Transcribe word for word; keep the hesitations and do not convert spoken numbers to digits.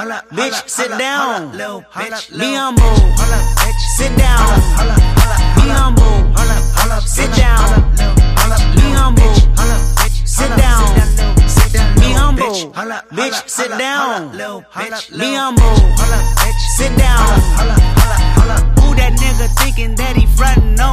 bitch, sit down. Be humble, sit down. Be humble, sit down. Be humble, sit down. Be humble, bitch, sit down. Be humble, sit down. Who that nigga thinking that he frontin' on?